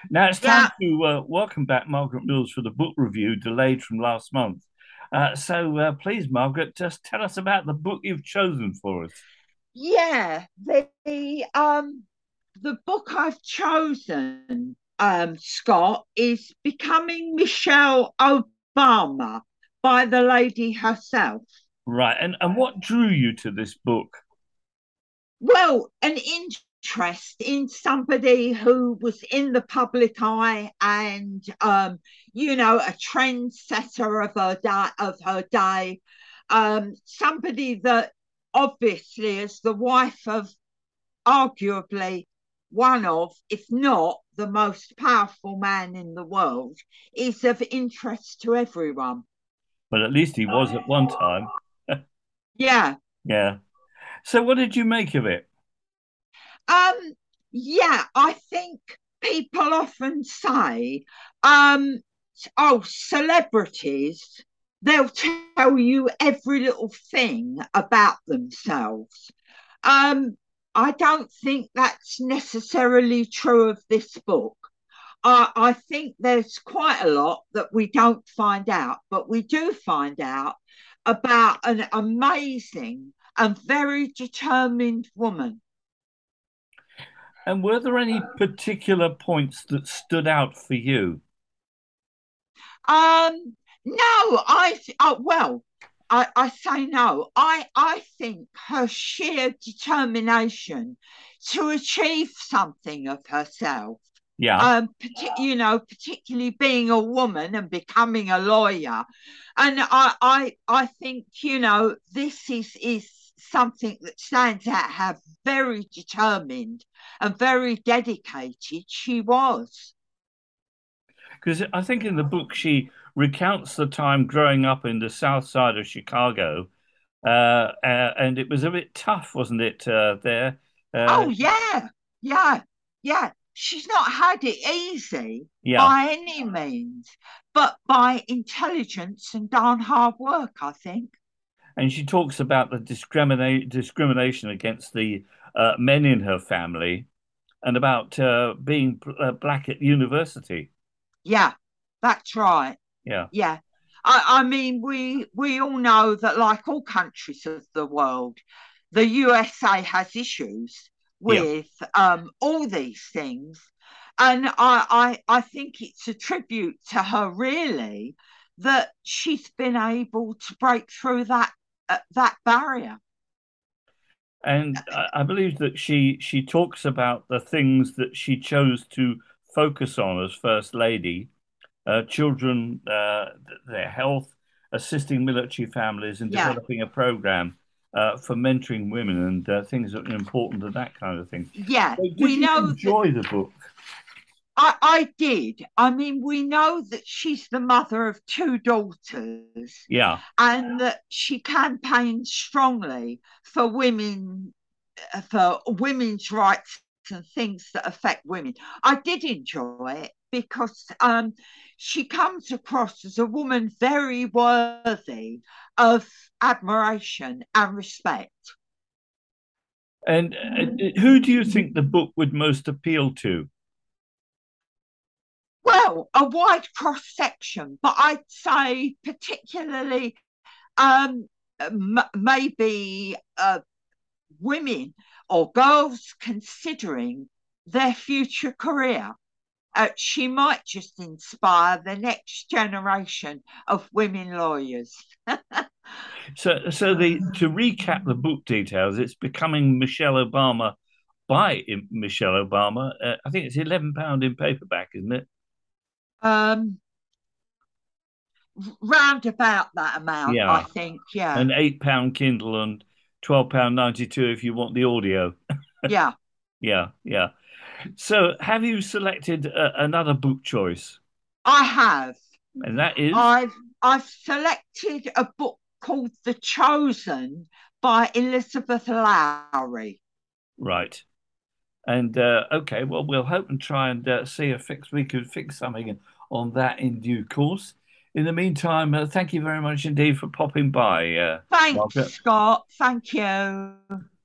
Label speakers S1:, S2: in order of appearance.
S1: Now it's time
S2: Yeah,
S1: to welcome back Margaret Mills for the book review delayed from last month. Please, Margaret, just tell us about the book you've chosen for us.
S2: yeah. The book I've chosen, Scott, is Becoming Michelle Obama by the lady herself.
S1: Right, and what drew you to this book?
S2: Well, an interest in somebody who was in the public eye and a trendsetter of her day, somebody that obviously as the wife of arguably one of, if not the most powerful man in the world, is of interest to everyone.
S1: Well, at least he was at one time.
S2: Yeah.
S1: Yeah. So, what did you make of it?
S2: Um, yeah, I think people often say, um, oh, celebrities, they'll tell you every little thing about themselves. Um, I don't think that's necessarily true of this book. I think there's quite a lot that we don't find out, but we do find out about an amazing and very determined woman.
S1: And were there any particular points that stood out for you?
S2: No, I say no. I think her sheer determination to achieve something of herself,
S1: Yeah.
S2: particularly being a woman and becoming a lawyer, and I think this is something that stands out how very determined and very dedicated she was.
S1: Because I think in the book she recounts the time growing up in the south side of Chicago, and it was a bit tough, wasn't it, there? Uh,
S2: Oh yeah, yeah, yeah. She's not had it easy
S1: yeah.
S2: by any means, but by intelligence and darn hard work, I think.
S1: And she talks about the discrimination against the men in her family and about being black at university.
S2: Yeah, that's right.
S1: Yeah.
S2: Yeah. I mean, we all know that, like all countries of the world, the USA has issues
S1: Yeah.
S2: with all these things. And I think it's a tribute to her, really, that she's been able to break through that barrier.
S1: And I believe that she talks about the things that she chose to focus on as First Lady, children, their health, assisting military families, and
S2: Yeah,
S1: developing a program for mentoring women and things that are important and that kind of thing.
S2: yeah.
S1: So did
S2: We
S1: you
S2: know that
S1: enjoy the book?
S2: I did. I mean, we know that she's the mother of two daughters
S1: Yeah.
S2: and that she campaigned strongly for women's rights and things that affect women. I did enjoy it because she comes across as a woman very worthy of admiration and respect.
S1: And who do you think the book would most appeal to?
S2: Well, a wide cross section, but I'd say particularly maybe women or girls considering their future career. She might just inspire the next generation of women lawyers.
S1: So the to recap the book details, it's becoming Michelle Obama by Michelle Obama. I think it's £11 in paperback, isn't it?
S2: um, Round about that amount, I
S1: Yeah,
S2: think. Yeah,
S1: and £8 Kindle and £12.92 if you want the audio.
S2: yeah.
S1: Yeah, yeah. So have you selected another book choice?
S2: I have.
S1: And that is
S2: I've selected a book called The Chosen by Elizabeth Lowry.
S1: right. And okay, well, we'll hope and try and see if we could fix something on that in due course. In the meantime, thank you very much indeed for popping by,
S2: Thanks,
S1: Margaret.
S2: Scott. Thank you.